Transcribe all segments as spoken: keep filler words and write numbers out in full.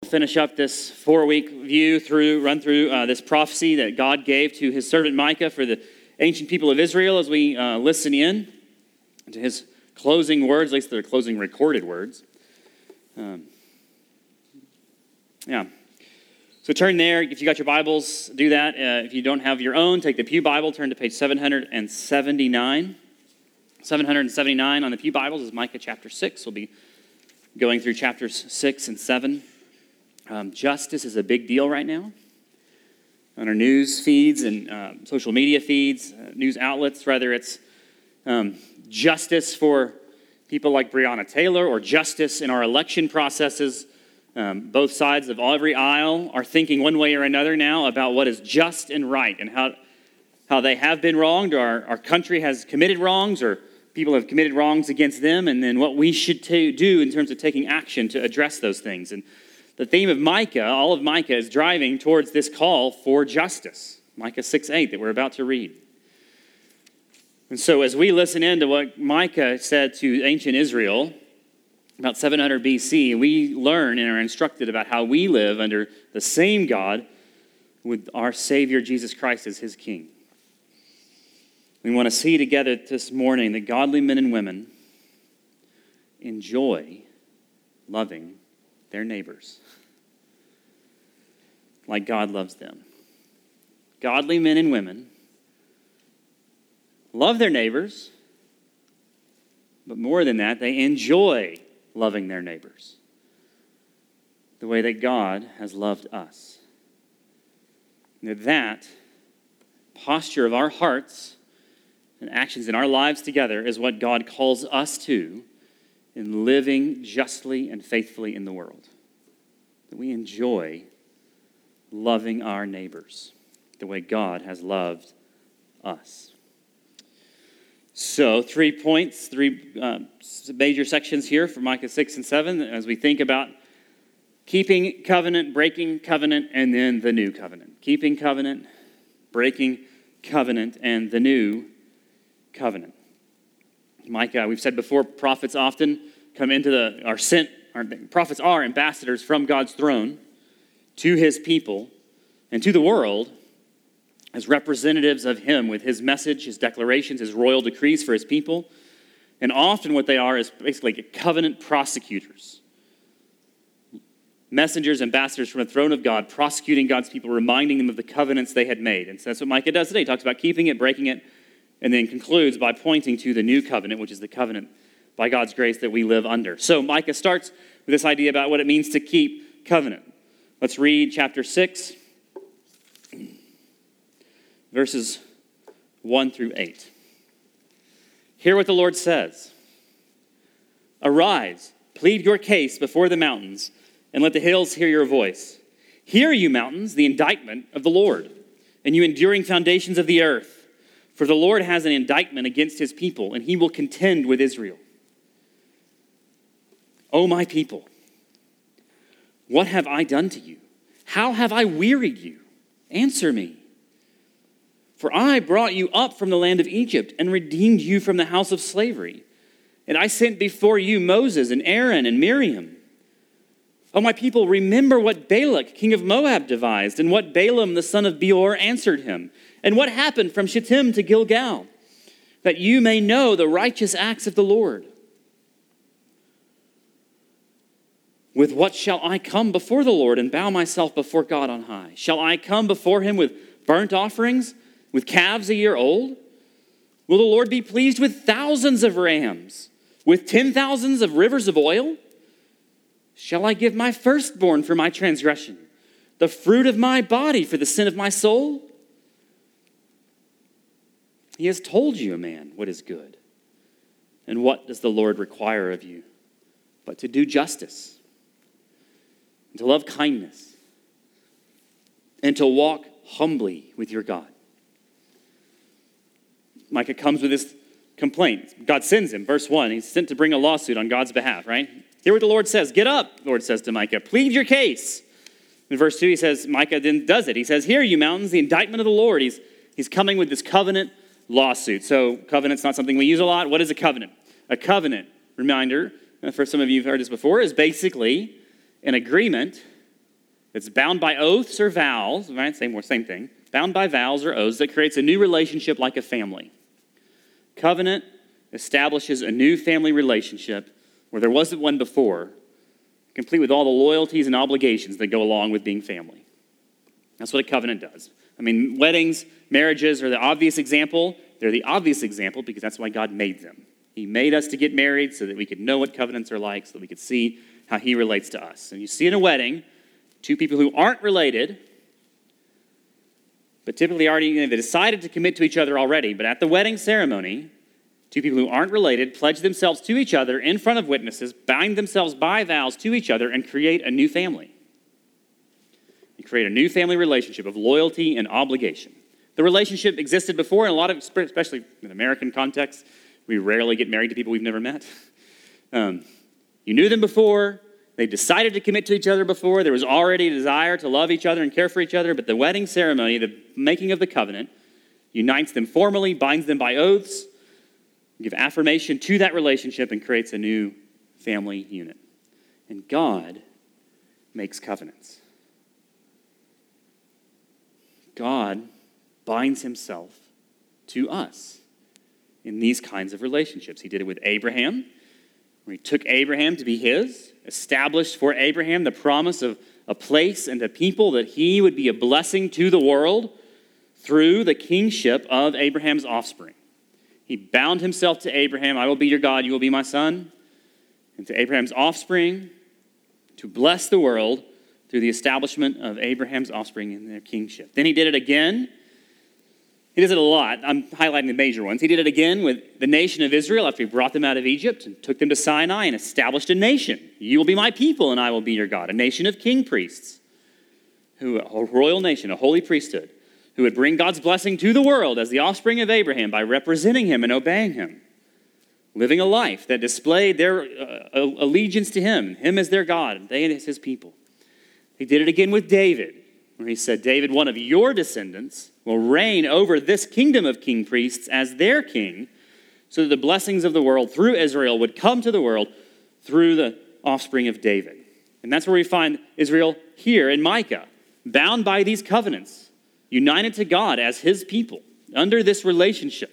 finish up this four-week view through, run through uh, this prophecy that God gave to his servant Micah for the ancient people of Israel as we uh, listen in to his closing words, at least their closing recorded words. Um, yeah. So turn there. If you got your Bibles, do that. Uh, if you don't have your own, take the Pew Bible, turn to page seven seventy-nine. seven seventy-nine on the Pew Bibles is Micah chapter six. We'll be going through chapters six and seven. Um, justice is a big deal right now. On our news feeds and uh, social media feeds, uh, news outlets, whether it's um, justice for people like Breonna Taylor or justice in our election processes. Um, both sides of every aisle are thinking one way or another now about what is just and right and how how they have been wronged, or our, our country has committed wrongs, or people have committed wrongs against them, and then what we should t- do in terms of taking action to address those things. And the theme of Micah, all of Micah, is driving towards this call for justice. Micah six eight that we're about to read. And so as we listen in to what Micah said to ancient Israel about seven hundred B C, we learn and are instructed about how we live under the same God with our Savior Jesus Christ as his King. We want to see together this morning that godly men and women enjoy loving their neighbors like God loves them. Godly men and women love their neighbors, but more than that, they enjoy loving their neighbors the way that God has loved us. And that posture of our hearts and actions in our lives together is what God calls us to in living justly and faithfully in the world. That we enjoy loving our neighbors the way God has loved us. So, three points, three uh, major sections here for Micah six and seven as we think about keeping covenant, breaking covenant, and then the new covenant. Keeping covenant, breaking covenant, and the new covenant. Micah, we've said before, prophets often come into the, are sent, are, prophets are ambassadors from God's throne to his people and to the world as representatives of him with his message, his declarations, his royal decrees for his people. And often what they are is basically covenant prosecutors. Messengers, ambassadors from the throne of God, prosecuting God's people, reminding them of the covenants they had made. And so that's what Micah does today. He talks about keeping it, breaking it, and then concludes by pointing to the new covenant, which is the covenant by God's grace that we live under. So Micah starts with this idea about what it means to keep covenant. Let's read chapter six, verses one through eight. Hear what the Lord says. Arise, plead your case before the mountains, and let the hills hear your voice. Hear, you mountains, the indictment of the Lord, and you enduring foundations of the earth. For the Lord has an indictment against his people, and he will contend with Israel. O my people, what have I done to you? How have I wearied you? Answer me. For I brought you up from the land of Egypt and redeemed you from the house of slavery. And I sent before you Moses and Aaron and Miriam. O my people, remember what Balak, king of Moab, devised, and what Balaam, the son of Beor, answered him, and what happened from Shittim to Gilgal, that you may know the righteous acts of the Lord. With what shall I come before the Lord and bow myself before God on high? Shall I come before him with burnt offerings, with calves a year old? Will the Lord be pleased with thousands of rams, with ten thousands of rivers of oil? Shall I give my firstborn for my transgression, the fruit of my body for the sin of my soul? He has told you, man, what is good. And what does the Lord require of you? But to do justice, and to love kindness, and to walk humbly with your God. Micah comes with this complaint. God sends him. Verse one, he's sent to bring a lawsuit on God's behalf, right? Hear what the Lord says. Get up, the Lord says to Micah. Plead your case. In verse two, he says, Micah then does it. He says, hear, you mountains, the indictment of the Lord. He's, he's coming with this covenant lawsuit. So covenant's not something we use a lot. What is a covenant? A covenant, reminder, for some of you who've heard this before, is basically an agreement It's bound by oaths or vows, right? Same, or same thing. Bound by vows or oaths that creates a new relationship like a family. Covenant establishes a new family relationship where there wasn't one before, complete with all the loyalties and obligations that go along with being family. That's what a covenant does. I mean, weddings, marriages are the obvious example. They're the obvious example because that's why God made them. He made us to get married so that we could know what covenants are like, so that we could see how he relates to us. And you see in a wedding, two people who aren't related, but typically already they decided to commit to each other already, but at the wedding ceremony, two people who aren't related pledge themselves to each other in front of witnesses, bind themselves by vows to each other, and create a new family. You create a new family relationship of loyalty and obligation. The relationship existed before in a lot of, especially in American context, we rarely get married to people we've never met. Um, you knew them before. They decided to commit to each other before. There was already a desire to love each other and care for each other, but the wedding ceremony, the making of the covenant, unites them formally, binds them by oaths, give affirmation to that relationship, and creates a new family unit. And God makes covenants. God binds himself to us in these kinds of relationships. He did it with Abraham, where he took Abraham to be his, established for Abraham the promise of a place and a people that he would be a blessing to the world through the kingship of Abraham's offspring. He bound himself to Abraham, I will be your God, you will be my son, and to Abraham's offspring to bless the world through the establishment of Abraham's offspring in their kingship. Then he did it again. He does it a lot. I'm highlighting the major ones. He did it again with the nation of Israel after he brought them out of Egypt and took them to Sinai and established a nation. You will be my people and I will be your God. A nation of king priests, who a royal nation, a holy priesthood, who would bring God's blessing to the world as the offspring of Abraham by representing him and obeying him, living a life that displayed their uh, allegiance to him, him as their God, and they as his people. He did it again with David, where he said, David, one of your descendants, will reign over this kingdom of king priests as their king, so that the blessings of the world through Israel would come to the world through the offspring of David. And that's where we find Israel here in Micah, bound by these covenants, united to God as his people, under this relationship.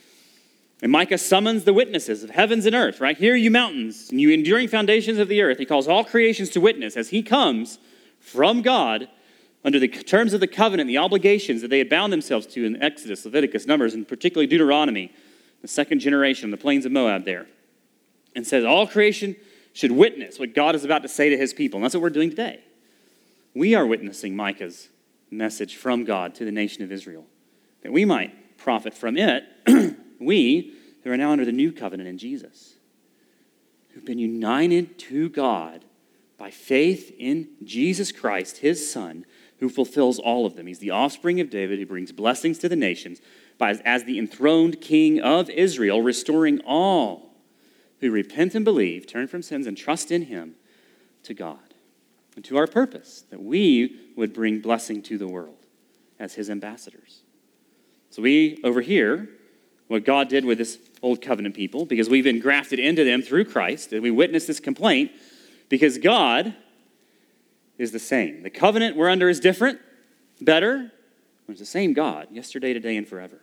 And Micah summons the witnesses of heavens and earth, right? Hear you mountains, and you enduring foundations of the earth. He calls all creations to witness as he comes from God under the terms of the covenant, the obligations that they had bound themselves to in Exodus, Leviticus, Numbers, and particularly Deuteronomy, the second generation on the plains of Moab there. And says all creation should witness what God is about to say to his people. And that's what we're doing today. We are witnessing Micah's message from God to the nation of Israel, that we might profit from it, we who are now under the new covenant in Jesus, who've been united to God by faith in Jesus Christ, his son, who fulfills all of them. He's the offspring of David who brings blessings to the nations by, as the enthroned king of Israel, restoring all who repent and believe, turn from sins, and trust in him to God and to our purpose, that we would bring blessing to the world as his ambassadors. So we, over here, what God did with this old covenant people, because we've been grafted into them through Christ, and we witness this complaint, because God is the same. The covenant we're under is different, better, but it's the same God, yesterday, today, and forever.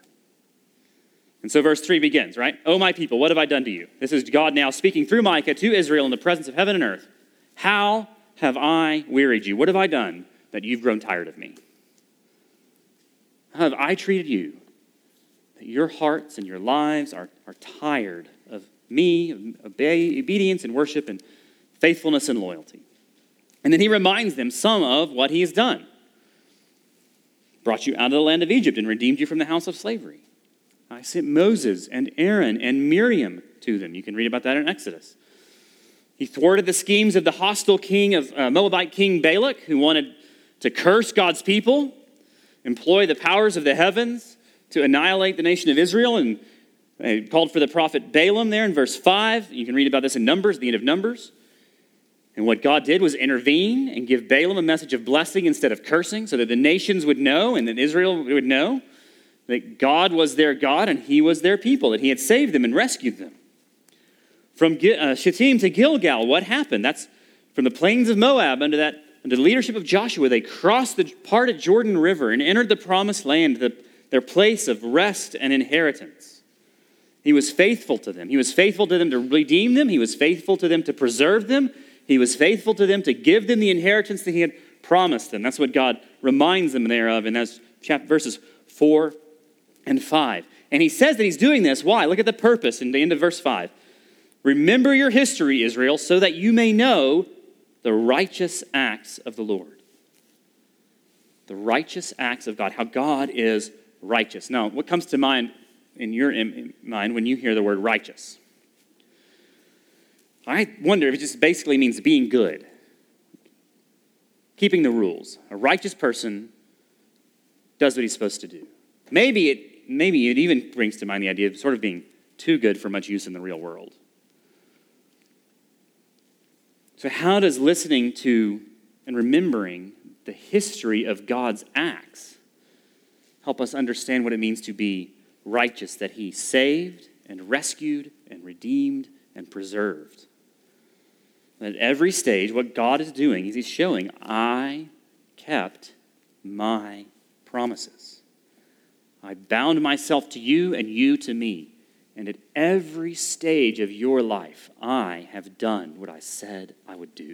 And so verse three begins, right? Oh, my people, what have I done to you? This is God now speaking through Micah to Israel in the presence of heaven and earth. How have I wearied you? What have I done that you've grown tired of me? How have I treated you that your hearts and your lives are, are tired of me, of obey, obedience and worship and faithfulness and loyalty? And then he reminds them some of what he has done. Brought you out of the land of Egypt and redeemed you from the house of slavery. I sent Moses and Aaron and Miriam to them. You can read about that in Exodus. He thwarted the schemes of the hostile king of uh, Moabite king Balak, who wanted to curse God's people, employ the powers of the heavens to annihilate the nation of Israel, and he called for the prophet Balaam there in verse five. You can read about this in Numbers, the end of Numbers. And what God did was intervene and give Balaam a message of blessing instead of cursing, so that the nations would know and that Israel would know that God was their God and he was their people, that he had saved them and rescued them. From uh, Shittim to Gilgal, what happened? That's from the plains of Moab under that under the leadership of Joshua, they crossed the parted Jordan River and entered the promised land, the, their place of rest and inheritance. He was faithful to them. He was faithful to them to redeem them. He was faithful to them to preserve them. He was faithful to them to give them the inheritance that he had promised them. That's what God reminds them thereof in those chapter, verses four and five. And he says that he's doing this. Why? Look at the purpose in the end of verse five. Remember your history, Israel, so that you may know the righteous acts of the Lord. The righteous acts of God, how God is righteous. Now, what comes to mind in your mind when you hear the word righteous? I wonder if it just basically means being good. Keeping the rules. A righteous person does what he's supposed to do. Maybe it, maybe it even brings to mind the idea of sort of being too good for much use in the real world. So how does listening to and remembering the history of God's acts help us understand what it means to be righteous, that he saved and rescued and redeemed and preserved? At every stage, what God is doing is he's showing, I kept my promises. I bound myself to you and you to me. And at every stage of your life, I have done what I said I would do.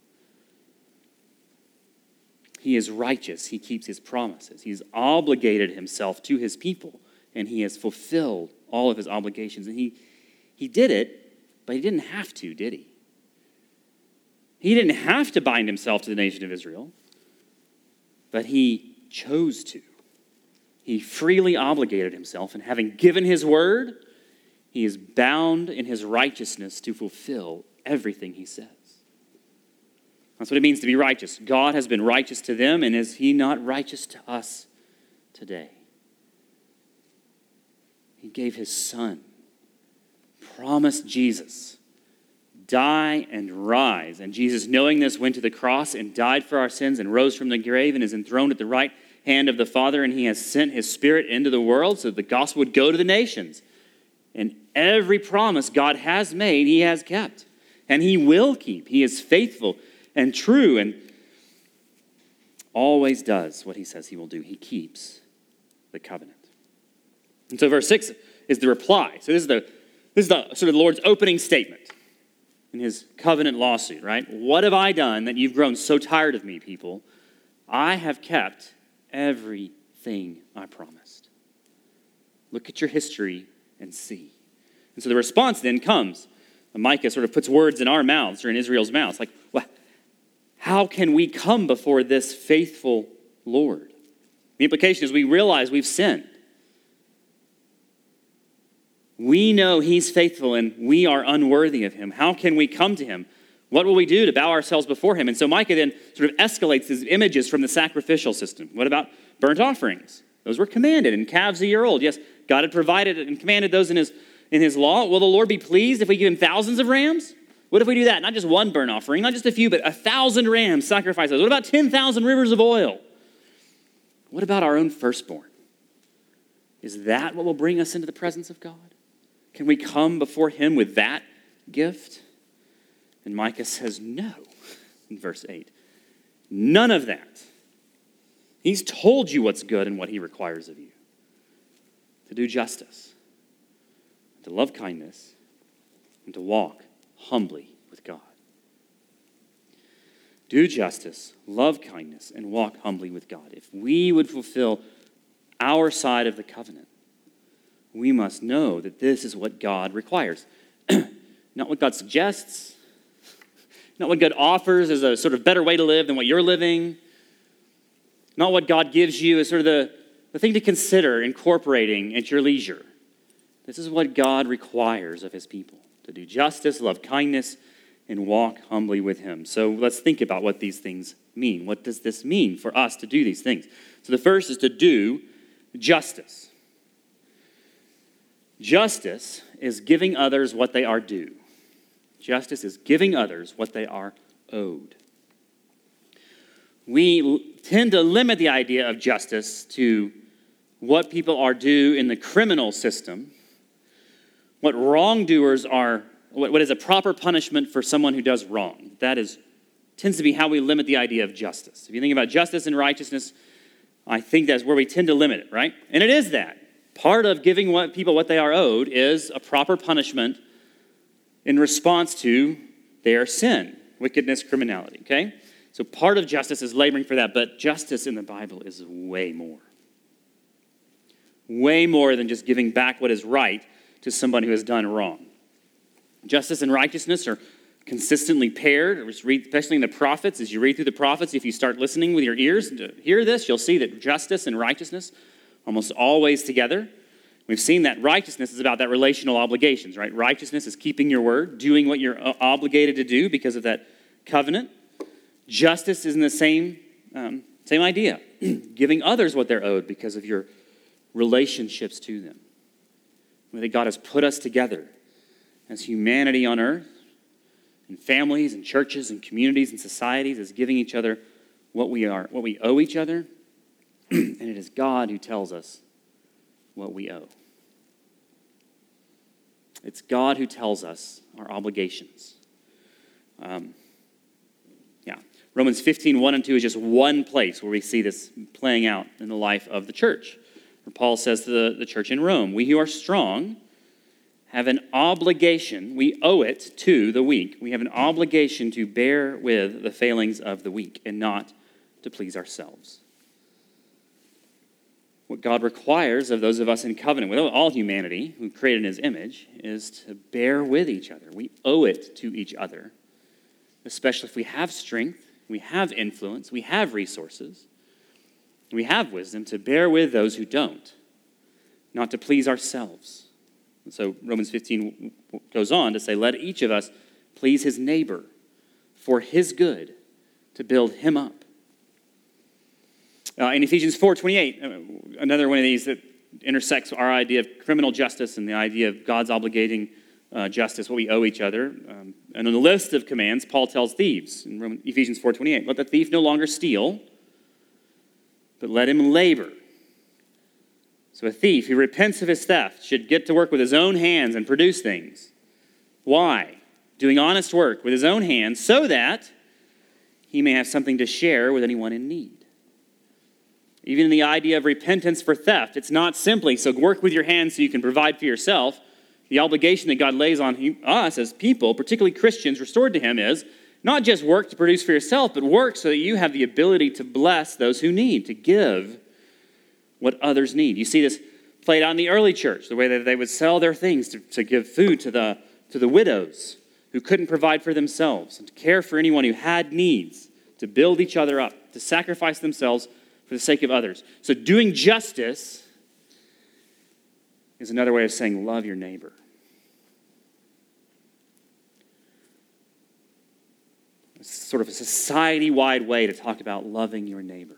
He is righteous. He keeps his promises. He's obligated himself to his people, and he has fulfilled all of his obligations. And he, he did it, but he didn't have to, did he? He didn't have to bind himself to the nation of Israel, but he chose to. He freely obligated himself, and having given his word, he is bound in his righteousness to fulfill everything he says. That's what it means to be righteous. God has been righteous to them, and is he not righteous to us today? He gave his son, promised Jesus, die and rise. And Jesus, knowing this, went to the cross and died for our sins and rose from the grave and is enthroned at the right hand of the Father, and he has sent his Spirit into the world so that the gospel would go to the nations. And every promise God has made, he has kept. And he will keep. He is faithful and true and always does what he says he will do. He keeps the covenant. And so verse six is the reply. So this is the, this is the sort of the Lord's opening statement in his covenant lawsuit, right? What have I done that you've grown so tired of me, people? I have kept everything I promised. Look at your history and see. And so the response then comes. Micah sort of puts words in our mouths or in Israel's mouths. Like, well, how can we come before this faithful Lord? The implication is we realize we've sinned. We know he's faithful and we are unworthy of him. How can we come to him? What will we do to bow ourselves before him? And so Micah then sort of escalates his images from the sacrificial system. What about burnt offerings? Those were commanded, and calves a year old. Yes, God had provided and commanded those in his, in his law. Will the Lord be pleased if we give him thousands of rams? What if we do that? Not just one burnt offering, not just a few, but a thousand rams, sacrifice those. What about ten thousand rivers of oil? What about our own firstborn? Is that what will bring us into the presence of God? Can we come before him with that gift? And Micah says no in verse eight. None of that. He's told you what's good and what he requires of you. To do justice, to love kindness, and to walk humbly with God. Do justice, love kindness, and walk humbly with God. If we would fulfill our side of the covenant, we must know that this is what God requires. Not what God suggests, not what God offers as a sort of better way to live than what you're living, not what God gives you as sort of the, the thing to consider incorporating at your leisure. This is what God requires of his people, to do justice, love kindness, and walk humbly with him. So let's think about what these things mean. What does this mean for us to do these things? So the first is to do justice. Justice is giving others what they are due. Justice is giving others what they are owed. We tend to limit the idea of justice to what people are due in the criminal system, what wrongdoers are, what is a proper punishment for someone who does wrong. That is tends to be how we limit the idea of justice. If you think about justice and righteousness, I think that's where we tend to limit it, right? And it is that. Part of giving what people what they are owed is a proper punishment in response to their sin, wickedness, criminality, okay? So part of justice is laboring for that, but justice in the Bible is way more. Way more than just giving back what is right to someone who has done wrong. Justice and righteousness are consistently paired, especially in the prophets. As you read through the prophets, if you start listening with your ears to hear this, you'll see that justice and righteousness are almost always together. We've seen that righteousness is about that relational obligations, right? Righteousness is keeping your word, doing what you're obligated to do because of that covenant. Justice is in the same, um, same idea, giving others what they're owed because of your relationships to them. That God has put us together as humanity on earth, and families and churches and communities and societies, as giving each other what we are, what we owe each other, and it is God who tells us what we owe. It's God who tells us our obligations. Um, yeah, Romans fifteen, one and two is just one place where we see this playing out in the life of the church. Where Paul says to the, the church in Rome, we who are strong have an obligation, we owe it to the weak. We have an obligation to bear with the failings of the weak and not to please ourselves. What God requires of those of us in covenant with all humanity who created in his image is to bear with each other. We owe it to each other, especially if we have strength, we have influence, we have resources, we have wisdom to bear with those who don't, not to please ourselves. And so Romans fifteen goes on to say, let each of us please his neighbor for his good, to build him up. Uh, in Ephesians four twenty-eight, uh, another one of these that intersects our idea of criminal justice and the idea of God's obligating uh, justice, what we owe each other. Um, and on the list of commands, Paul tells thieves in Roman, Ephesians four twenty-eight, let the thief no longer steal, but let him labor. So a thief who repents of his theft should get to work with his own hands and produce things. Why? Doing honest work with his own hands so that he may have something to share with anyone in need. Even in the idea of repentance for theft, it's not simply, so work with your hands so you can provide for yourself. The obligation that God lays on us as people, particularly Christians restored to him, is not just work to produce for yourself, but work so that you have the ability to bless those who need, to give what others need. You see this played out in the early church, the way that they would sell their things to, to give food to the, to the widows who couldn't provide for themselves, and to care for anyone who had needs, to build each other up, to sacrifice themselves for the sake of others. So doing justice is another way of saying love your neighbor. It's sort of a society-wide way to talk about loving your neighbor.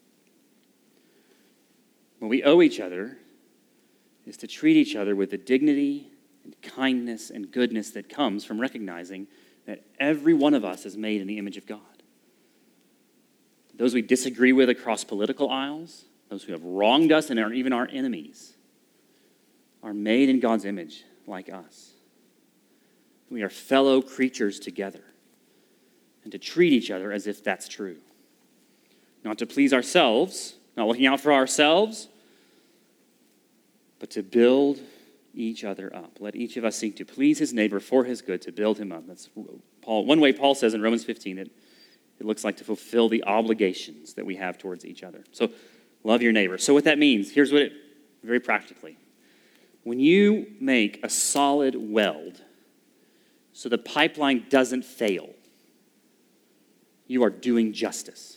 What we owe each other is to treat each other with the dignity and kindness and goodness that comes from recognizing that every one of us is made in the image of God. Those we disagree with across political aisles, those who have wronged us and are even our enemies, are made in God's image like us. We are fellow creatures together, and to treat each other as if that's true. Not to please ourselves, not looking out for ourselves, but to build each other up. Let each of us seek to please his neighbor for his good, to build him up. That's Paul. One way Paul says in Romans fifteen, it, it looks like to fulfill the obligations that we have towards each other. So love your neighbor. So what that means, here's what it, very practically. When you make a solid weld so the pipeline doesn't fail, you are doing justice.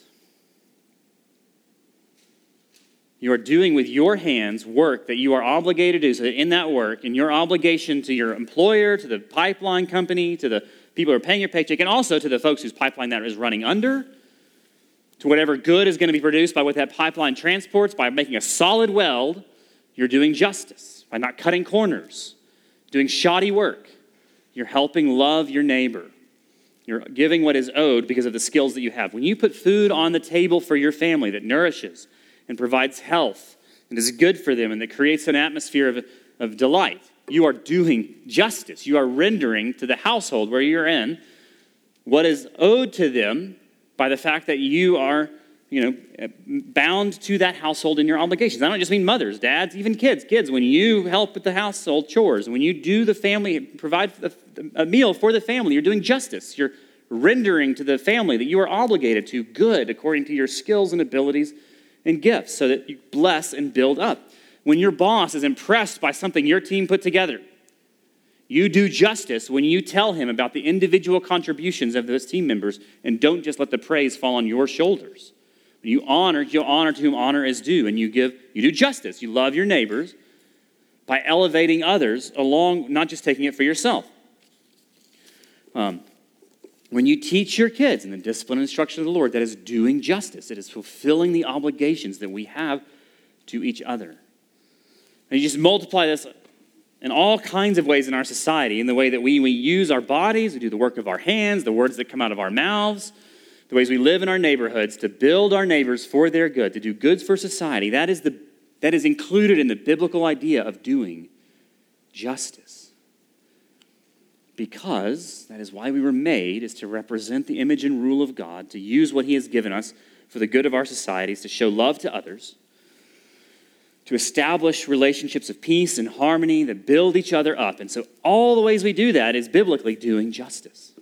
You are doing with your hands work that you are obligated to do. So that in that work, in your obligation to your employer, to the pipeline company, to the people who are paying your paycheck, and also to the folks whose pipeline that is running under, to whatever good is going to be produced by what that pipeline transports, by making a solid weld, you're doing justice. By not cutting corners, doing shoddy work, you're helping love your neighbor. You're giving what is owed because of the skills that you have. When you put food on the table for your family that nourishes and provides health and is good for them and that creates an atmosphere of, of delight, you are doing justice. You are rendering to the household where you're in what is owed to them by the fact that you are, you know, bound to that household in your obligations. I don't just mean mothers, dads, even kids. Kids, when you help with the household chores, when you do the family, provide a meal for the family, you're doing justice. You're rendering to the family that you are obligated to good according to your skills and abilities and gifts so that you bless and build up. When your boss is impressed by something your team put together, you do justice when you tell him about the individual contributions of those team members and don't just let the praise fall on your shoulders. When you honor, you honor to whom honor is due, and you give, you do justice. You love your neighbors by elevating others along, not just taking it for yourself. Um, when you teach your kids in the discipline and instruction of the Lord, that is doing justice. It is fulfilling the obligations that we have to each other. And you just multiply this in all kinds of ways in our society, in the way that we, we use our bodies, we do the work of our hands, the words that come out of our mouths, the ways we live in our neighborhoods to build our neighbors for their good, to do goods for society. That is, the, that is included in the biblical idea of doing justice. Because that is why we were made, is to represent the image and rule of God, to use what he has given us for the good of our societies, to show love to others, to establish relationships of peace and harmony that build each other up. And so all the ways we do that is biblically doing justice.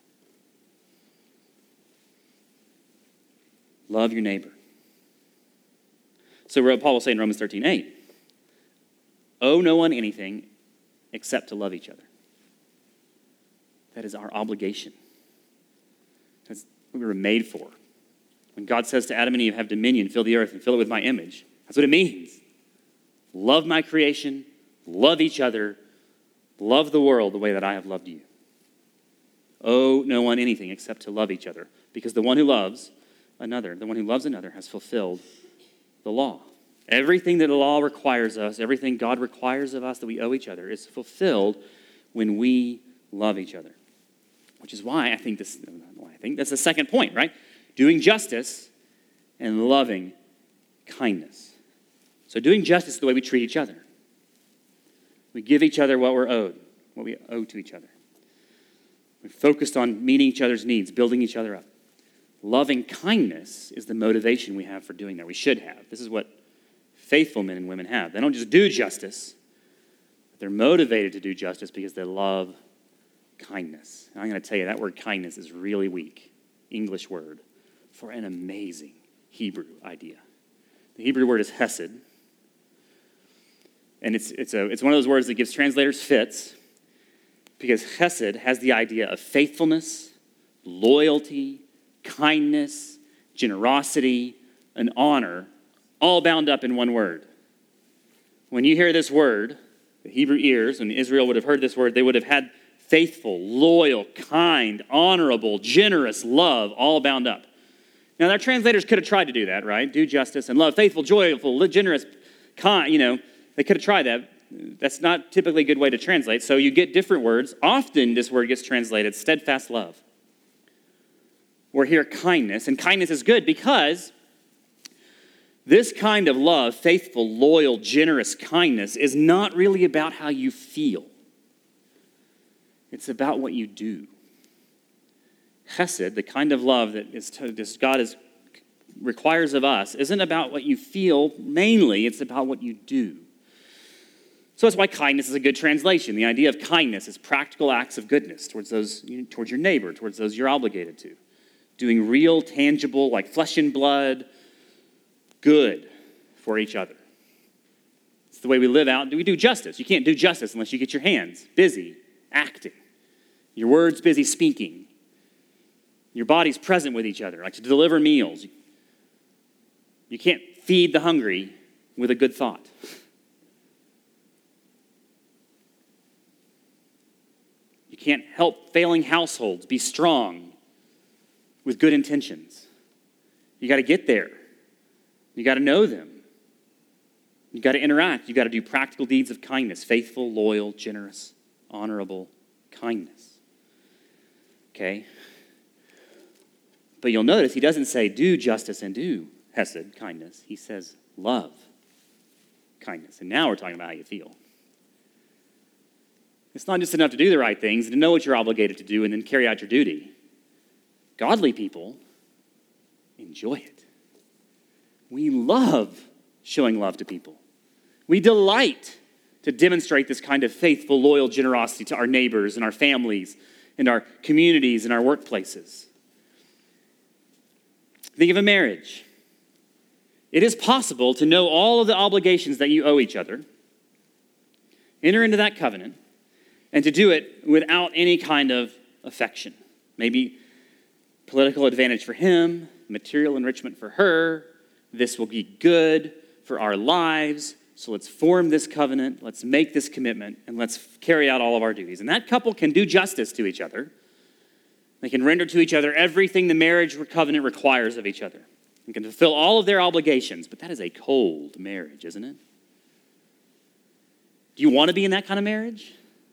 Love your neighbor. So Paul will say in Romans thirteen eight, owe no one anything except to love each other. That is our obligation. That's what we were made for. When God says to Adam and Eve, have dominion, fill the earth, and fill it with my image, that's what it means. Love my creation, love each other, love the world the way that I have loved you. Owe no one anything except to love each other, because the one who loves another, the one who loves another has fulfilled the law. Everything that the law requires us, everything God requires of us that we owe each other is fulfilled when we love each other. Which is why I think this, why I think that's the second point, right? Doing justice and loving kindness. So doing justice is the way we treat each other. We give each other what we're owed, what we owe to each other. We're focused on meeting each other's needs, building each other up. Loving kindness is the motivation we have for doing that. We should have. This is what faithful men and women have. They don't just do justice, but they're motivated to do justice because they love kindness. And I'm going to tell you, that word kindness is really weak. English word for an amazing Hebrew idea. The Hebrew word is hesed. And it's, it's, a, it's one of those words that gives translators fits because hesed has the idea of faithfulness, loyalty, kindness, generosity, and honor, all bound up in one word. When you hear this word, the Hebrew ears, when Israel would have heard this word, they would have had faithful, loyal, kind, honorable, generous love all bound up. Now, their translators could have tried to do that, right? Do justice and love, faithful, joyful, generous, kind, you know, they could have tried that. That's not typically a good way to translate. So you get different words. Often this word gets translated steadfast love. Or here kindness. And kindness is good because this kind of love, faithful, loyal, generous kindness, is not really about how you feel. It's about what you do. Chesed, the kind of love that is, this God is, requires of us, isn't about what you feel mainly. It's about what you do. So that's why kindness is a good translation. The idea of kindness is practical acts of goodness towards those, towards your neighbor, towards those you're obligated to. Doing real, tangible, like flesh and blood, good for each other. It's the way we live out. We do justice. You can't do justice unless you get your hands busy acting. Your words busy speaking. Your body's present with each other, like to deliver meals. You can't feed the hungry with a good thought. You can't help failing households be strong with good intentions. You got to get there. You got to know them. You got to interact. You got to do practical deeds of kindness, faithful, loyal, generous, honorable kindness. Okay? But you'll notice he doesn't say do justice and do hesed, kindness. He says love kindness. And now we're talking about how you feel. It's not just enough to do the right things and to know what you're obligated to do and then carry out your duty. Godly people enjoy it. We love showing love to people. We delight to demonstrate this kind of faithful, loyal generosity to our neighbors and our families and our communities and our workplaces. Think of a marriage. It is possible to know all of the obligations that you owe each other, enter into that covenant, and to do it without any kind of affection. Maybe political advantage for him, material enrichment for her. This will be good for our lives. So let's form this covenant, let's make this commitment, and let's carry out all of our duties. And that couple can do justice to each other. They can render to each other everything the marriage covenant requires of each other. They can fulfill all of their obligations, but that is a cold marriage, isn't it? Do you want to be in that kind of marriage?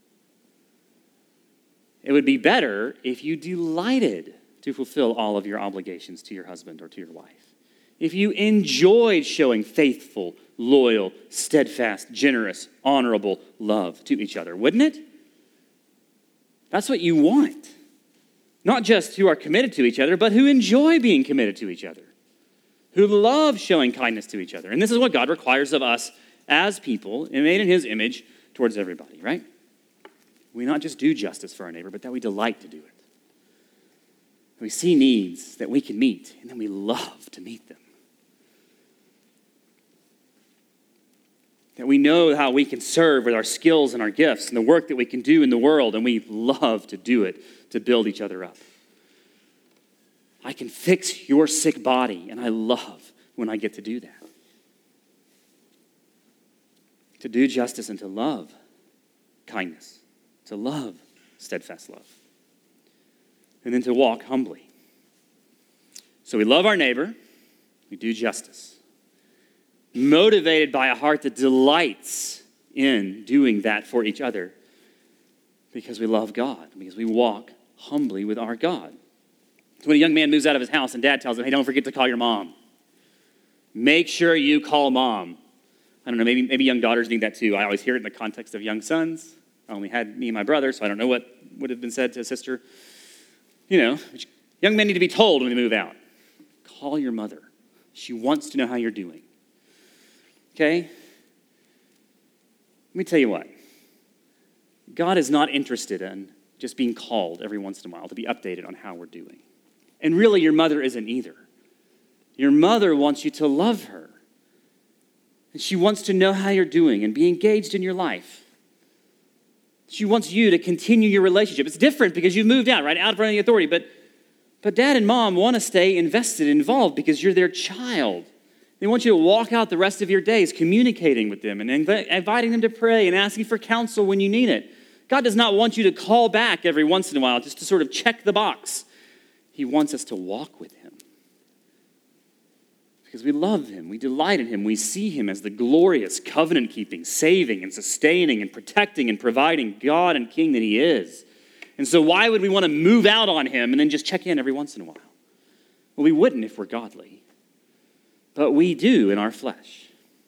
It would be better if you delighted to fulfill all of your obligations to your husband or to your wife. If you enjoyed showing faithful, loyal, steadfast, generous, honorable love to each other, wouldn't it? That's what you want. Not just who are committed to each other, but who enjoy being committed to each other, who love showing kindness to each other. And this is what God requires of us as people, made in his image, towards everybody, right? We not just do justice for our neighbor, but that we delight to do it. We see needs that we can meet, and then we love to meet them. That we know how we can serve with our skills and our gifts and the work that we can do in the world, and we love to do it to build each other up. I can fix your sick body, and I love when I get to do that. To do justice and to love kindness, to love steadfast love, and then to walk humbly. So we love our neighbor, we do justice, motivated by a heart that delights in doing that for each other because we love God, because we walk humbly with our God. So when a young man moves out of his house and dad tells him, hey, don't forget to call your mom. Make sure you call mom. I don't know, maybe, maybe young daughters need that too. I always hear it in the context of young sons. I only had me and my brother, so I don't know what would have been said to a sister. You know, young men need to be told when they move out. Call your mother. She wants to know how you're doing. Okay? Let me tell you what. God is not interested in just being called every once in a while to be updated on how we're doing. And really, your mother isn't either. Your mother wants you to love her. And she wants to know how you're doing and be engaged in your life. She wants you to continue your relationship. It's different because you've moved out, right? Out from the authority. But, but dad and mom want to stay invested, involved because you're their child. They want you to walk out the rest of your days communicating with them and inv- inviting them to pray and asking for counsel when you need it. God does not want you to call back every once in a while just to sort of check the box. He wants us to walk with him. Because we love him, we delight in him, we see him as the glorious, covenant-keeping, saving, and sustaining, and protecting, and providing God and King that he is. And so why would we want to move out on him and then just check in every once in a while? Well, we wouldn't if we're godly. But we do in our flesh.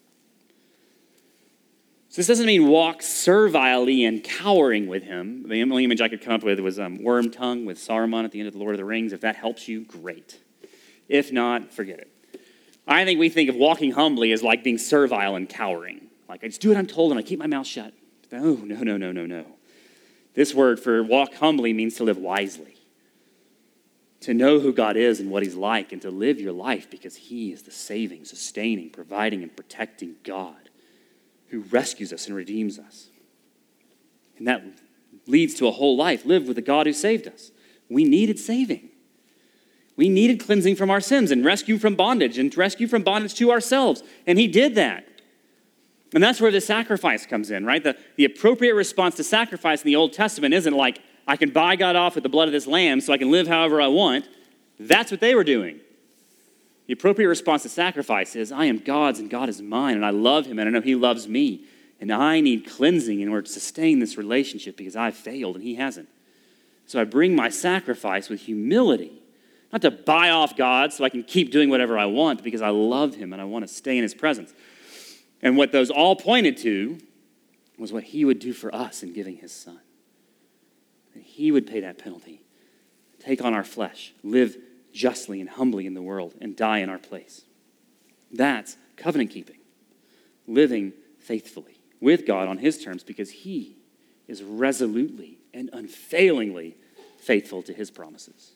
So this doesn't mean walk servilely and cowering with him. The only image I could come up with was um, worm tongue with Saruman at the end of The Lord of the Rings. If that helps you, great. If not, forget it. I think we think of walking humbly as like being servile and cowering. Like, I just do what I'm told and I keep my mouth shut. No, no, no, no, no, no. This word for walk humbly means to live wisely. To know who God is and what he's like and to live your life because he is the saving, sustaining, providing, and protecting God who rescues us and redeems us. And that leads to a whole life lived with the God who saved us. We needed saving. We needed cleansing from our sins and rescue from bondage and rescue from bondage to ourselves. And he did that. And that's where the sacrifice comes in, right? The, the appropriate response to sacrifice in the Old Testament isn't like, I can buy God off with the blood of this lamb so I can live however I want. That's what they were doing. The appropriate response to sacrifice is, I am God's and God is mine, and I love him, and I know he loves me. And I need cleansing in order to sustain this relationship because I've failed and he hasn't. So I bring my sacrifice with humility. Not to buy off God so I can keep doing whatever I want because I love him and I want to stay in his presence. And what those all pointed to was what he would do for us in giving his son. That he would pay that penalty take on our flesh, live justly and humbly in the world, and die in our place. That's covenant keeping, living faithfully with God on his terms because he is resolutely and unfailingly faithful to his promises.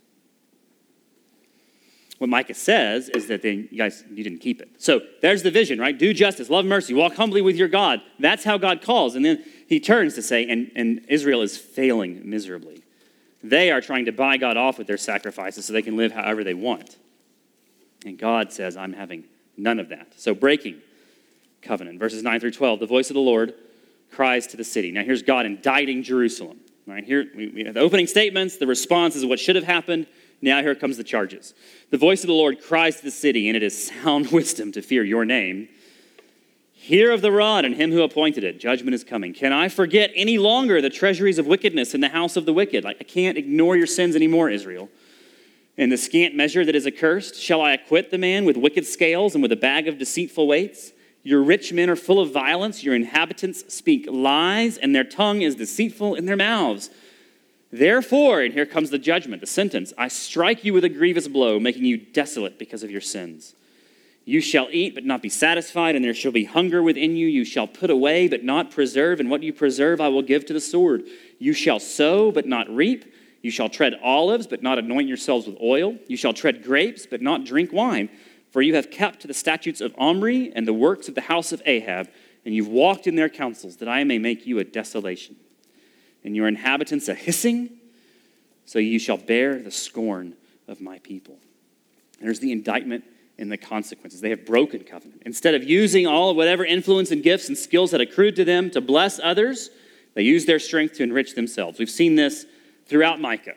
What Micah says is that then you guys, you didn't keep it. So there's the vision, right? Do justice, love mercy, walk humbly with your God. That's how God calls. And then he turns to say, and, and Israel is failing miserably. They are trying to buy God off with their sacrifices so they can live however they want. And God says, I'm having none of that. So breaking covenant. Verses nine through twelve, the voice of the Lord cries to the city. Now here's God indicting Jerusalem. All right, here we, we have the opening statements. The response is what should have happened. Now here comes the charges. The voice of the Lord cries to the city, and it is sound wisdom to fear your name. Hear of the rod and him who appointed it. Judgment is coming. Can I forget any longer the treasuries of wickedness in the house of the wicked? Like, I can't ignore your sins anymore, Israel. And the scant measure that is accursed, shall I acquit the man with wicked scales and with a bag of deceitful weights? Your rich men are full of violence. Your inhabitants speak lies, and their tongue is deceitful in their mouths. Therefore, and here comes the judgment, the sentence, I strike you with a grievous blow, making you desolate because of your sins. You shall eat, but not be satisfied, and there shall be hunger within you. You shall put away, but not preserve, and what you preserve I will give to the sword. You shall sow, but not reap. You shall tread olives, but not anoint yourselves with oil. You shall tread grapes, but not drink wine. For you have kept the statutes of Omri and the works of the house of Ahab, and you've walked in their counsels, that I may make you a desolation, and your inhabitants a hissing, so you shall bear the scorn of my people. There's the indictment and the consequences. They have broken covenant. Instead of using all of whatever influence and gifts and skills that accrued to them to bless others, they use their strength to enrich themselves. We've seen this throughout Micah.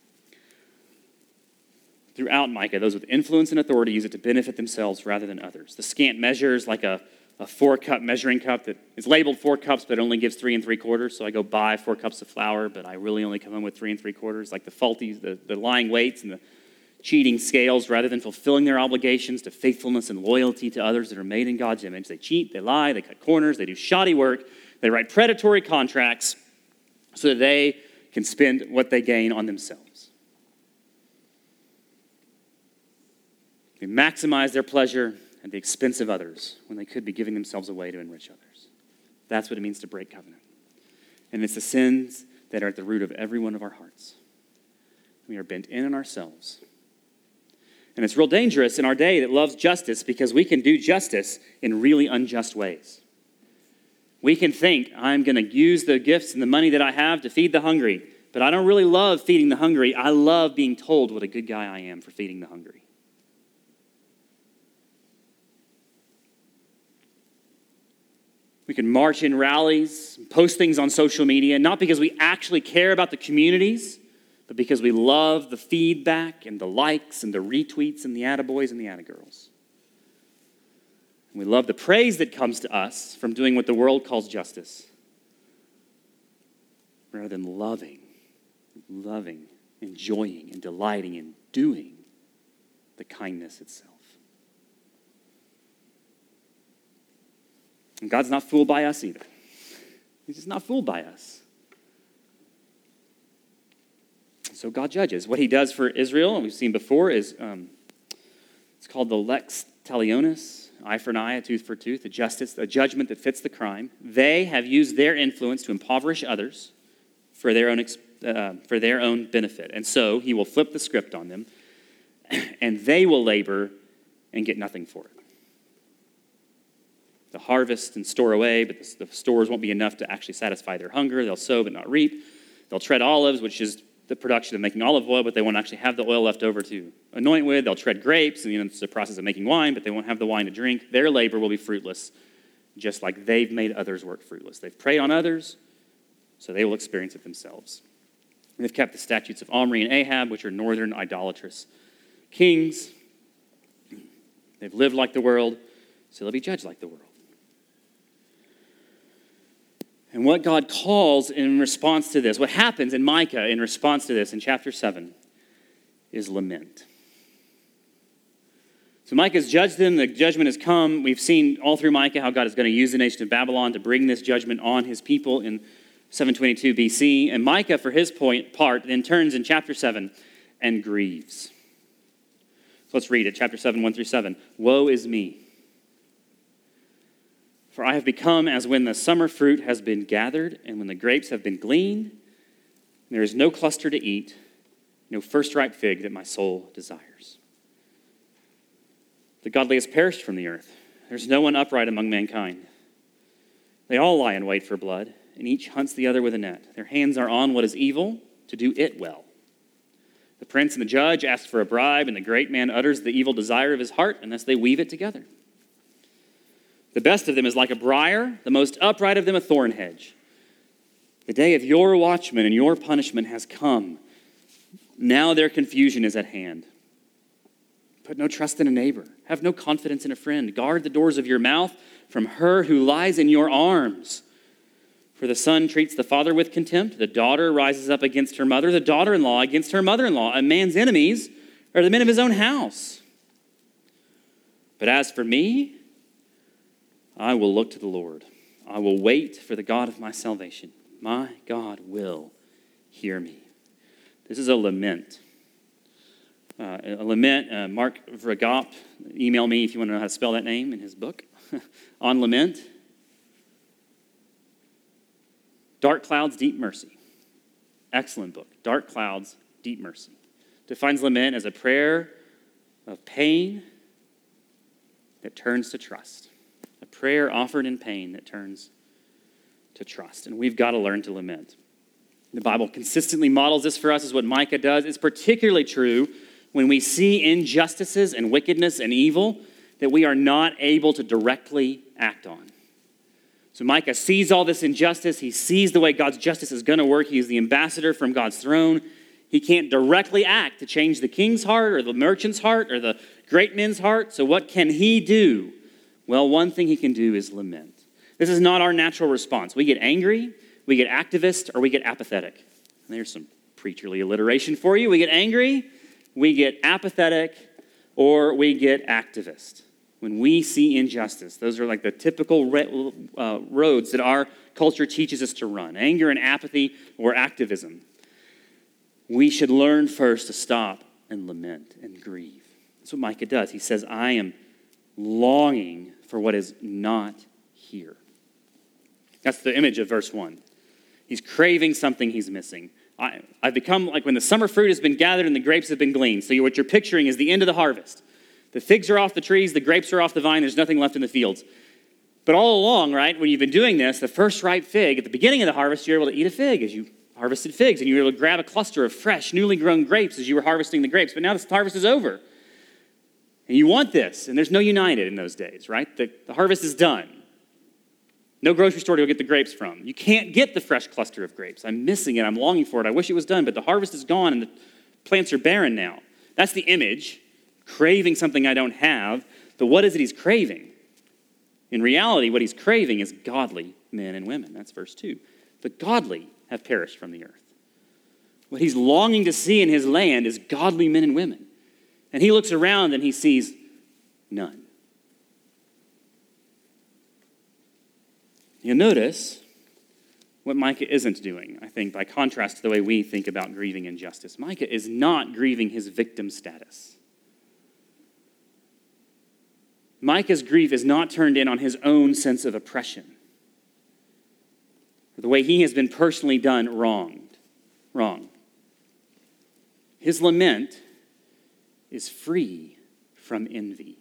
Throughout Micah, those with influence and authority use it to benefit themselves rather than others. The scant measures like a a four-cup measuring cup that is labeled four cups but only gives three and three quarters. So I go buy four cups of flour, but I really only come in with three and three quarters. Like the faulty, the, the lying weights and the cheating scales, rather than fulfilling their obligations to faithfulness and loyalty to others that are made in God's image. They cheat, they lie, they cut corners, they do shoddy work, they write predatory contracts so that they can spend what they gain on themselves. They maximize their pleasure at the expense of others when they could be giving themselves away to enrich others. That's what it means to break covenant. And it's the sins that are at the root of every one of our hearts. We are bent in on ourselves. And it's real dangerous in our day that loves justice because we can do justice in really unjust ways. We can think, I'm going to use the gifts and the money that I have to feed the hungry, but I don't really love feeding the hungry. I love being told what a good guy I am for feeding the hungry. We can march in rallies, post things on social media, not because we actually care about the communities, but because we love the feedback and the likes and the retweets and the attaboys and the attagirls. And we love the praise that comes to us from doing what the world calls justice, rather than loving, loving, enjoying, and delighting in doing the kindness itself. And God's not fooled by us either. He's just not fooled by us. So God judges. What he does for Israel, and we've seen before, is um, it's called the lex talionis, eye for an eye, a tooth for a tooth, a justice, a judgment that fits the crime. They have used their influence to impoverish others for their own uh, for their own benefit. And so he will flip the script on them, and they will labor and get nothing for it. They'll harvest and store away, but the, the stores won't be enough to actually satisfy their hunger. They'll sow but not reap. They'll tread olives, which is the production of making olive oil, but they won't actually have the oil left over to anoint with. They'll tread grapes, and you know, it's the process of making wine, but they won't have the wine to drink. Their labor will be fruitless, just like they've made others' work fruitless. They've preyed on others, so they will experience it themselves. And they've kept the statutes of Omri and Ahab, which are northern idolatrous kings. They've lived like the world, so they'll be judged like the world. And what God calls in response to this, what happens in Micah in response to this in chapter seven, is lament. So Micah's judged them, the judgment has come. We've seen all through Micah how God is going to use the nation of Babylon to bring this judgment on his people in seven twenty-two B C. And Micah, for his point part, then turns in chapter seven and grieves. So let's read it, chapter seven, one through seven. Woe is me, for I have become as when the summer fruit has been gathered and when the grapes have been gleaned. There is no cluster to eat, no first ripe fig that my soul desires. The godly has perished from the earth. There's no one upright among mankind. They all lie in wait for blood, and each hunts the other with a net. Their hands are on what is evil, to do it well. The prince and the judge ask for a bribe, and the great man utters the evil desire of his heart, and thus they weave it together. The best of them is like a briar, the most upright of them a thorn hedge. The day of your watchman and your punishment has come. Now their confusion is at hand. Put no trust in a neighbor. Have no confidence in a friend. Guard the doors of your mouth from her who lies in your arms. For the son treats the father with contempt. The daughter rises up against her mother. The daughter-in-law against her mother-in-law. A man's enemies are the men of his own house. But as for me, I will look to the Lord. I will wait for the God of my salvation. My God will hear me. This is a lament. Uh, a lament, uh, Mark Vragop, email me if you want to know how to spell that name in his book, on lament. Dark Clouds, Deep Mercy. Excellent book. Dark Clouds, Deep Mercy. Defines lament as a prayer of pain that turns to trust. A prayer offered in pain that turns to trust. And we've got to learn to lament. The Bible consistently models this for us, is what Micah does. It's particularly true when we see injustices and wickedness and evil that we are not able to directly act on. So Micah sees all this injustice. He sees the way God's justice is going to work. He is the ambassador from God's throne. He can't directly act to change the king's heart or the merchant's heart or the great men's heart. So what can he do? Well, one thing he can do is lament. This is not our natural response. We get angry, we get activist, or we get apathetic. And there's some preacherly alliteration for you. We get angry, we get apathetic, or we get activist. When we see injustice, those are like the typical re- uh, roads that our culture teaches us to run. Anger and apathy or activism. We should learn first to stop and lament and grieve. That's what Micah does. He says, I am longing for what is not here. That's the image of verse one. He's craving something he's missing. I, I've become like when the summer fruit has been gathered and the grapes have been gleaned. So what you're picturing is the end of the harvest. The figs are off the trees, the grapes are off the vine, there's nothing left in the fields. But all along, right, when you've been doing this, the first ripe fig, at the beginning of the harvest, you're able to eat a fig as you harvested figs, and you were able to grab a cluster of fresh, newly grown grapes as you were harvesting the grapes. But now this harvest is over. And you want this, and there's no United in those days, right? The, the harvest is done. No grocery store to go get the grapes from. You can't get the fresh cluster of grapes. I'm missing it. I'm longing for it. I wish it was done, but the harvest is gone, and the plants are barren now. That's the image, craving something I don't have. But what is it he's craving? In reality, what he's craving is godly men and women. That's verse two. The godly have perished from the earth. What he's longing to see in his land is godly men and women. And he looks around and he sees none. You'll notice what Micah isn't doing, I think, by contrast to the way we think about grieving injustice. Micah is not grieving his victim status. Micah's grief is not turned in on his own sense of oppression, or the way he has been personally done wronged, wrong. His lament is free from envy.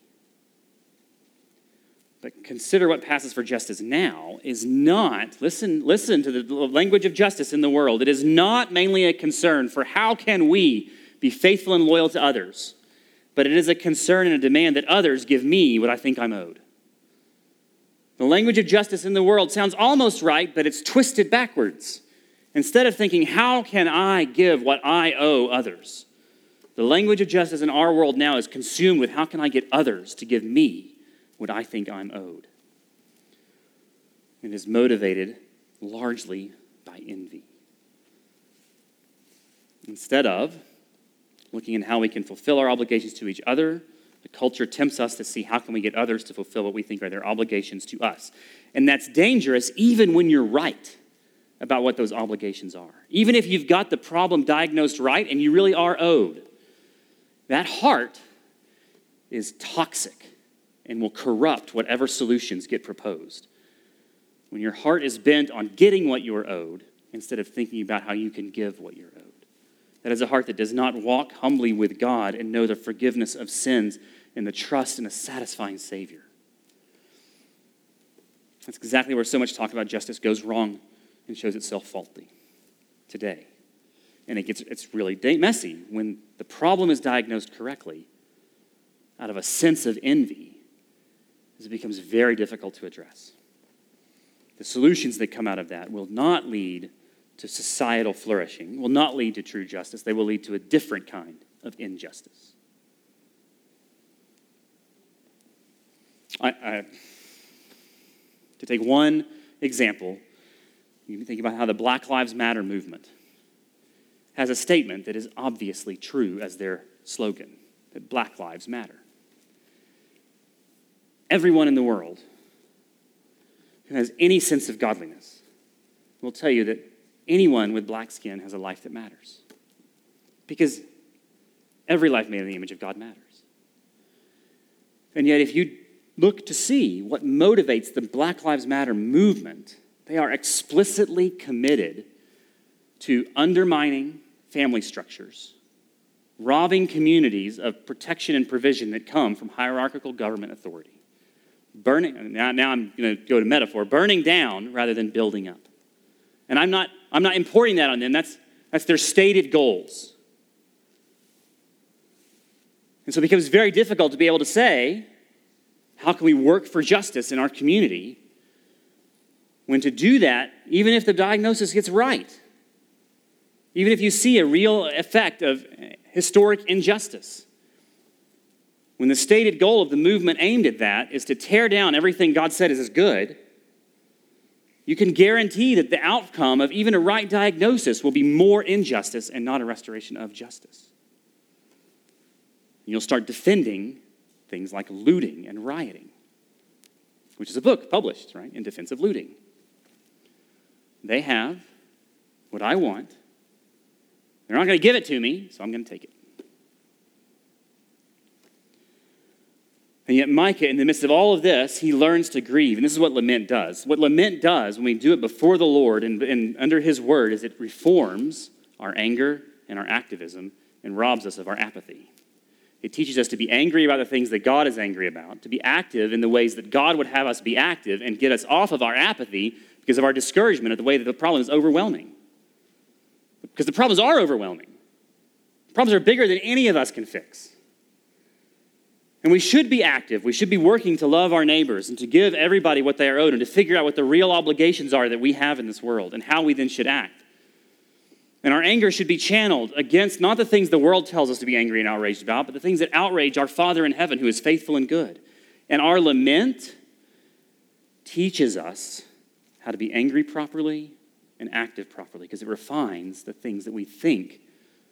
But consider what passes for justice now is not, listen, listen to the language of justice in the world. It is not mainly a concern for how can we be faithful and loyal to others, but it is a concern and a demand that others give me what I think I'm owed. The language of justice in the world sounds almost right, but it's twisted backwards. Instead of thinking, how can I give what I owe others? The language of justice in our world now is consumed with how can I get others to give me what I think I'm owed. It is motivated largely by envy. Instead of looking at how we can fulfill our obligations to each other, the culture tempts us to see how can we get others to fulfill what we think are their obligations to us. And that's dangerous even when you're right about what those obligations are. Even if you've got the problem diagnosed right and you really are owed. that heart is toxic and will corrupt whatever solutions get proposed. When your heart is bent on getting what you are owed instead of thinking about how you can give what you're owed. That is a heart that does not walk humbly with God and know the forgiveness of sins and the trust in a satisfying Savior. That's exactly where so much talk about justice goes wrong and shows itself faulty today. And it gets it's really messy when the problem is diagnosed correctly out of a sense of envy, as it becomes very difficult to address. The solutions that come out of that will not lead to societal flourishing, will not lead to true justice. They will lead to a different kind of injustice. I, I, to take one example, you can think about how the Black Lives Matter movement has a statement that is obviously true as their slogan, that Black Lives Matter. Everyone in the world who has any sense of godliness will tell you that anyone with black skin has a life that matters. Because every life made in the image of God matters. And yet if you look to see what motivates the Black Lives Matter movement, they are explicitly committed to undermining family structures, robbing communities of protection and provision that come from hierarchical government authority. Burning, now, now I'm going to go to metaphor, burning down rather than building up. And I'm not, I'm not importing that on them. That's, that's their stated goals. And so it becomes very difficult to be able to say, how can we work for justice in our community when to do that, even if the diagnosis gets right, even if you see a real effect of historic injustice, when the stated goal of the movement aimed at that is to tear down everything God said is good, you can guarantee that the outcome of even a right diagnosis will be more injustice and not a restoration of justice. You'll start defending things like looting and rioting, which is a book published, right, in defense of looting. They have what I want. They're not going to give it to me, so I'm going to take it. And yet Micah, in the midst of all of this, he learns to grieve. And this is what lament does. What lament does when we do it before the Lord and, and under his word is it reforms our anger and our activism and robs us of our apathy. It teaches us to be angry about the things that God is angry about, to be active in the ways that God would have us be active and get us off of our apathy because of our discouragement at the way that the problem is overwhelming. Because the problems are overwhelming. The problems are bigger than any of us can fix. And we should be active. We should be working to love our neighbors and to give everybody what they are owed and to figure out what the real obligations are that we have in this world and how we then should act. And our anger should be channeled against not the things the world tells us to be angry and outraged about, but the things that outrage our Father in heaven who is faithful and good. And our lament teaches us how to be angry properly and active properly because it refines the things that we think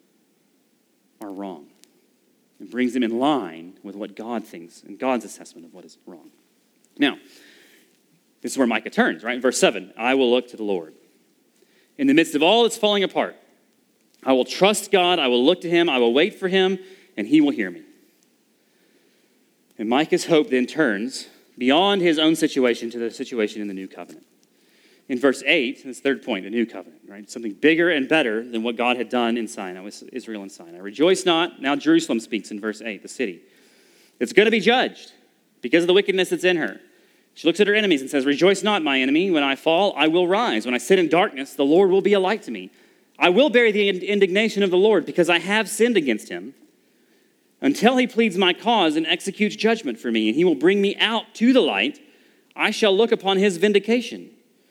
are wrong. And brings them in line with what God thinks and God's assessment of what is wrong. Now, this is where Micah turns, right? Verse seven, I will look to the Lord. In the midst of all that's falling apart, I will trust God, I will look to him, I will wait for him, and he will hear me. And Micah's hope then turns beyond his own situation to the situation in the new covenant. In verse eight, this third point, the new covenant, right? Something bigger and better than what God had done in Sinai, with Israel and Sinai. Rejoice not, now Jerusalem speaks in verse eight, the city. It's going to be judged because of the wickedness that's in her. She looks at her enemies and says, rejoice not, my enemy. When I fall, I will rise. When I sit in darkness, the Lord will be a light to me. I will bear the indignation of the Lord because I have sinned against him until he pleads my cause and executes judgment for me, and he will bring me out to the light. I shall look upon his vindication.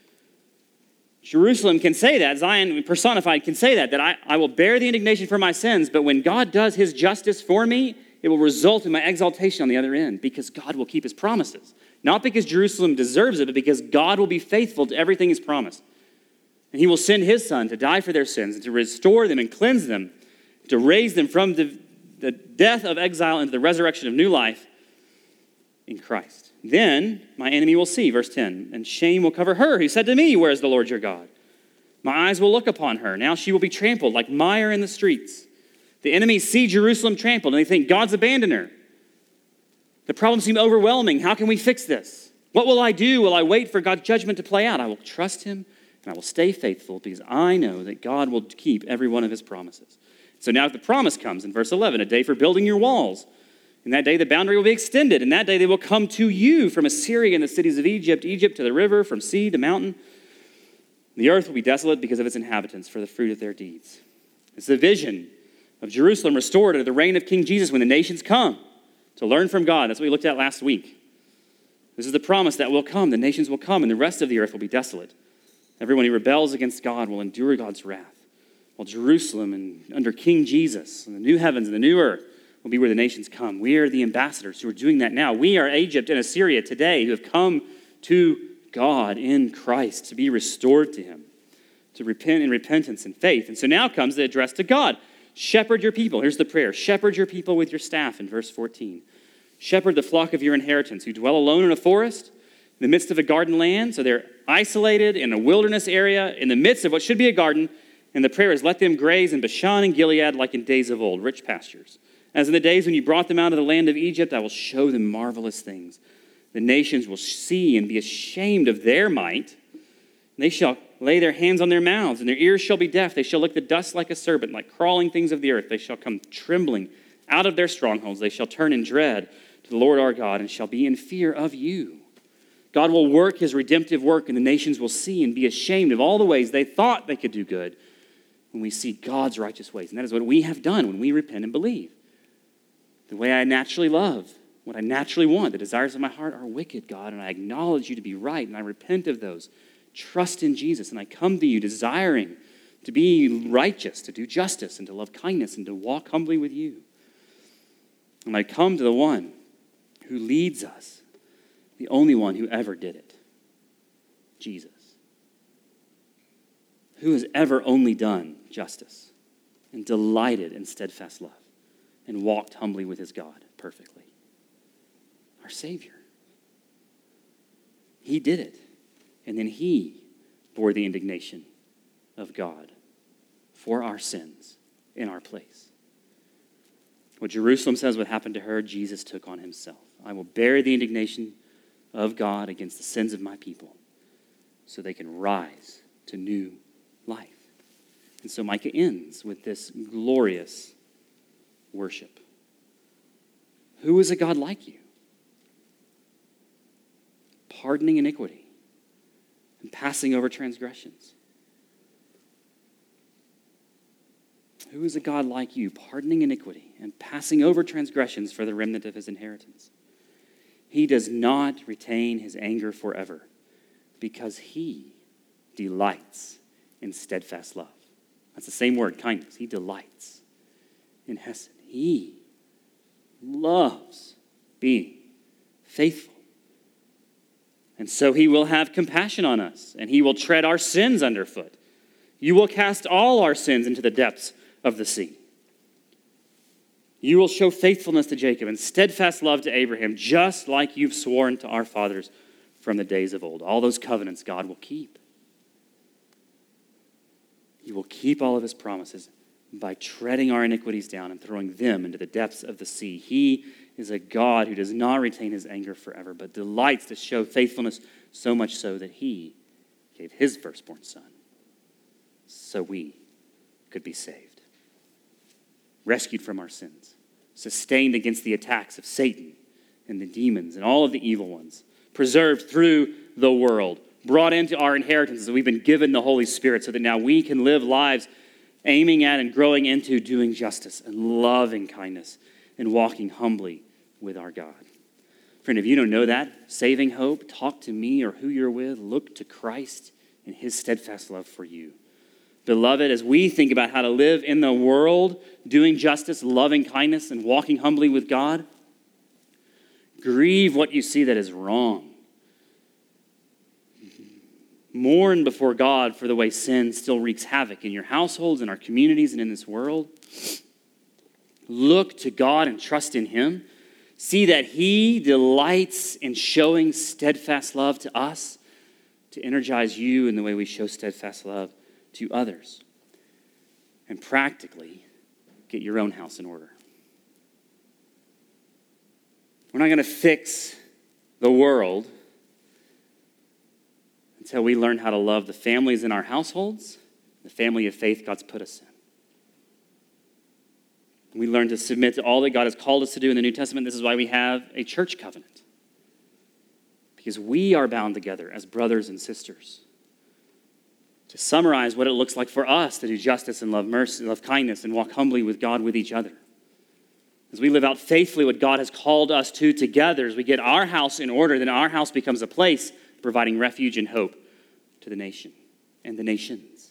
Jerusalem can say that, Zion personified can say that, that I, I will bear the indignation for my sins, but when God does his justice for me, it will result in my exaltation on the other end because God will keep his promises. Not because Jerusalem deserves it, but because God will be faithful to everything he's promised. And he will send his son to die for their sins and to restore them and cleanse them, to raise them from the, the death of exile into the resurrection of new life in Christ. Then my enemy will see, verse ten, and shame will cover her who said to me, where is the Lord your God? My eyes will look upon her. Now she will be trampled like mire in the streets. The enemies see Jerusalem trampled, and they think, God's abandoned her. The problems seem overwhelming. How can we fix this? What will I do? Will I wait for God's judgment to play out? I will trust him, and I will stay faithful because I know that God will keep every one of his promises. So now the promise comes in verse eleven, a day for building your walls. In that day the boundary will be extended. In that day they will come to you from Assyria and the cities of Egypt, Egypt to the river, from sea to mountain. The earth will be desolate because of its inhabitants for the fruit of their deeds. It's the vision of Jerusalem restored under the reign of King Jesus when the nations come to learn from God. That's what we looked at last week. This is the promise that will come. The nations will come and the rest of the earth will be desolate. Everyone who rebels against God will endure God's wrath. While Jerusalem and under King Jesus and the new heavens and the new earth will be where the nations come. We are the ambassadors who are doing that now. We are Egypt and Assyria today who have come to God in Christ to be restored to him, to repent in repentance and faith. And so now comes the address to God. Shepherd your people. Here's the prayer. Shepherd your people with your staff in verse fourteen. Shepherd the flock of your inheritance who dwell alone in a forest, in the midst of a garden land. So they're isolated in a wilderness area, in the midst of what should be a garden. And the prayer is, let them graze in Bashan and Gilead like in days of old, rich pastures. As in the days when you brought them out of the land of Egypt, I will show them marvelous things. The nations will see and be ashamed of their might. They shall lay their hands on their mouths, and their ears shall be deaf. They shall lick the dust like a serpent, like crawling things of the earth. They shall come trembling out of their strongholds. They shall turn in dread to the Lord our God, and shall be in fear of you. God will work his redemptive work, and the nations will see and be ashamed of all the ways they thought they could do good when we see God's righteous ways. And that is what we have done when we repent and believe. The way I naturally love, what I naturally want, the desires of my heart are wicked, God, and I acknowledge you to be right, and I repent of those. Trust in Jesus, and I come to you desiring to be righteous, to do justice, and to love kindness, and to walk humbly with you. And I come to the one who leads us, the only one who ever did it, Jesus, who has ever only done justice and delighted in steadfast love and walked humbly with his God perfectly. Our Savior. He did it. And then he bore the indignation of God for our sins in our place. What Jerusalem says would happen to her, Jesus took on himself. I will bear the indignation of God against the sins of my people so they can rise to new life. And so Micah ends with this glorious worship. Who is a God like you? Pardoning iniquity and passing over transgressions. Who is a God like you, pardoning iniquity and passing over transgressions for the remnant of his inheritance? He does not retain his anger forever because he delights in steadfast love. That's the same word, kindness. He delights in hesed. He loves being faithful. And so he will have compassion on us, and he will tread our sins underfoot. You will cast all our sins into the depths of the sea. You will show faithfulness to Jacob and steadfast love to Abraham, just like you've sworn to our fathers from the days of old. All those covenants God will keep. He will keep all of his promises by treading our iniquities down and throwing them into the depths of the sea. He is a God who does not retain his anger forever, but delights to show faithfulness, so much so that he gave his firstborn son so we could be saved. Rescued from our sins, sustained against the attacks of Satan and the demons and all of the evil ones, preserved through the world, brought into our inheritance as we've been given the Holy Spirit so that now we can live lives aiming at and growing into doing justice and loving kindness and walking humbly with our God. Friend, if you don't know that saving hope, talk to me or who you're with. Look to Christ and his steadfast love for you. Beloved, as we think about how to live in the world, doing justice, loving kindness, and walking humbly with God, grieve what you see that is wrong. Mourn before God for the way sin still wreaks havoc in your households, in our communities, and in this world. Look to God and trust in him. See that he delights in showing steadfast love to us, to energize you in the way we show steadfast love to others. And practically, get your own house in order. We're not going to fix the world until we learn how to love the families in our households, the family of faith God's put us in. We learn to submit to all that God has called us to do in the New Testament. This is why we have a church covenant. Because we are bound together as brothers and sisters. To summarize what it looks like for us to do justice and love mercy, love kindness, and walk humbly with God with each other. As we live out faithfully what God has called us to together, as we get our house in order, then our house becomes a place providing refuge and hope to the nation and the nations.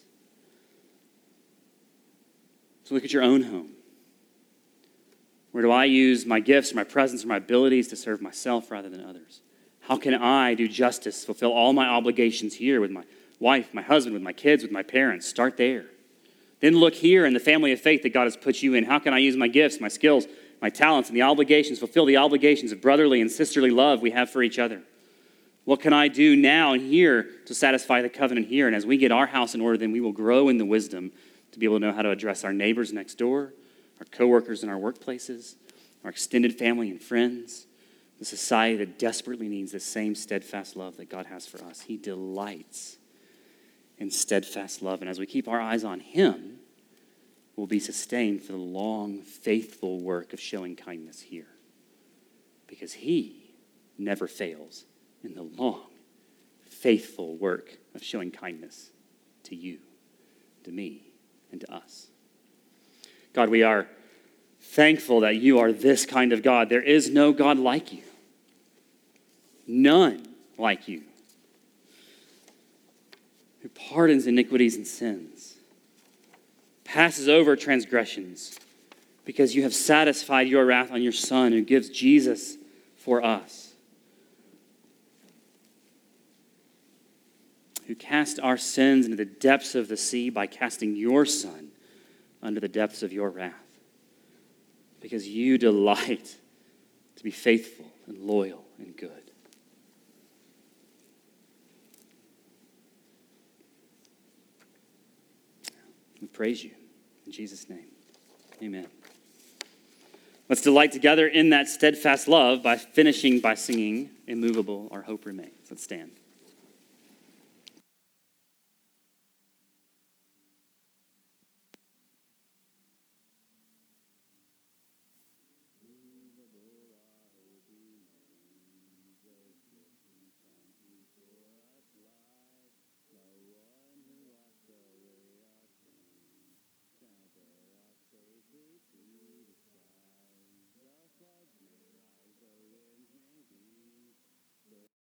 So look at your own home. Where do I use my gifts, my presence, or my abilities to serve myself rather than others? How can I do justice, fulfill all my obligations here with my wife, my husband, with my kids, with my parents? Start there. Then look here in the family of faith that God has put you in. How can I use my gifts, my skills, my talents, and the obligations, fulfill the obligations of brotherly and sisterly love we have for each other? What can I do now and here to satisfy the covenant here? And as we get our house in order, then we will grow in the wisdom to be able to know how to address our neighbors next door, our coworkers in our workplaces, our extended family and friends, the society that desperately needs the same steadfast love that God has for us. He delights in steadfast love. And as we keep our eyes on him, we'll be sustained for the long, faithful work of showing kindness here. Because he never fails in the long, faithful work of showing kindness to you, to me, and to us. God, we are thankful that you are this kind of God. There is no God like you. None like you. Who pardons iniquities and sins, passes over transgressions, because you have satisfied your wrath on your Son, who gives Jesus for us. Who cast our sins into the depths of the sea by casting your Son under the depths of your wrath. Because you delight to be faithful and loyal and good. We praise you in Jesus' name. Amen. Let's delight together in that steadfast love by finishing by singing, Immovable, Our Hope Remains. Let's stand.